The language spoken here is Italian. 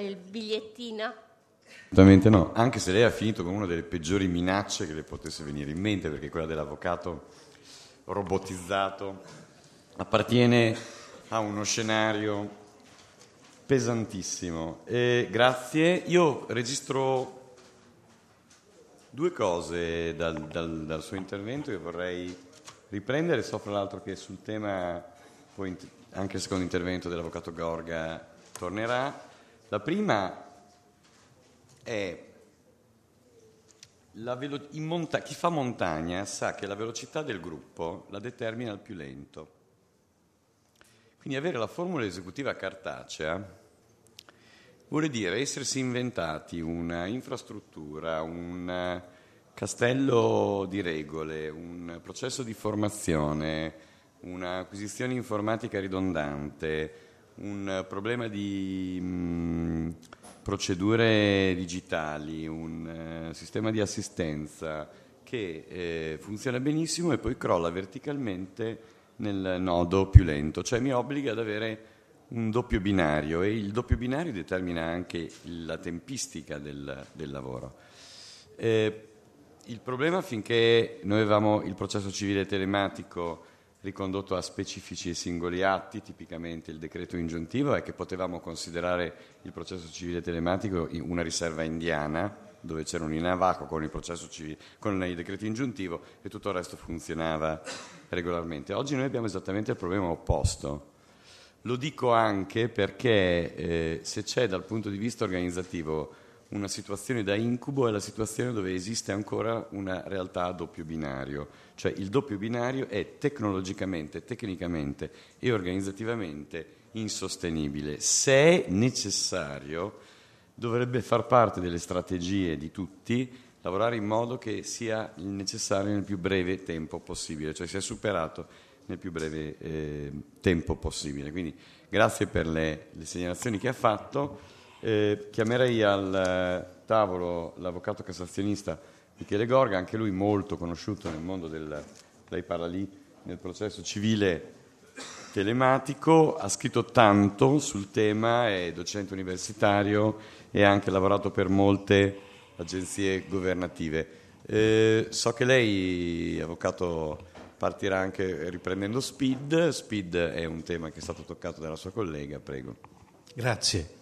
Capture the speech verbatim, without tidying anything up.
il bigliettino? Assolutamente no, anche se lei ha finito con una delle peggiori minacce che le potesse venire in mente, perché quella dell'avvocato robotizzato appartiene a uno scenario pesantissimo. E grazie, io registro due cose dal, dal, dal suo intervento che vorrei riprendere. So fra l'altro che sul tema poi anche il secondo intervento dell'avvocato Gorga tornerà. La prima è la velo- in monta- chi fa montagna sa che la velocità del gruppo la determina il più lento. Quindi avere la formula esecutiva cartacea vuole dire essersi inventati una infrastruttura, un castello di regole, un processo di formazione, un'acquisizione informatica ridondante, un problema di mh, procedure digitali, un uh, sistema di assistenza che eh, funziona benissimo e poi crolla verticalmente nel nodo più lento, cioè mi obbliga ad avere un doppio binario e il doppio binario determina anche la tempistica del, del lavoro. Eh, il problema finché noi avevamo il processo civile telematico ricondotto a specifici e singoli atti, tipicamente il decreto ingiuntivo, è che potevamo considerare il processo civile telematico una riserva indiana, dove c'era un inavaco con il processo civile, con il decreto ingiuntivo e tutto il resto funzionava regolarmente. Oggi noi abbiamo esattamente il problema opposto. Lo dico anche perché eh, se c'è dal punto di vista organizzativo una situazione da incubo è la situazione dove esiste ancora una realtà a doppio binario, cioè il doppio binario è tecnologicamente, tecnicamente e organizzativamente insostenibile. Se è necessario, dovrebbe far parte delle strategie di tutti lavorare in modo che sia necessario nel più breve tempo possibile, cioè sia superato nel più breve eh, tempo possibile. Quindi grazie per le, le segnalazioni che ha fatto. Eh, chiamerei al eh, tavolo l'avvocato cassazionista Michele Gorga, anche lui molto conosciuto nel mondo del, lei parla lì, nel processo civile telematico, ha scritto tanto sul tema, è docente universitario e ha anche lavorato per molte agenzie governative. Eh, so che lei, avvocato, partirà anche riprendendo Speed. Speed è un tema che è stato toccato dalla sua collega, prego. Grazie.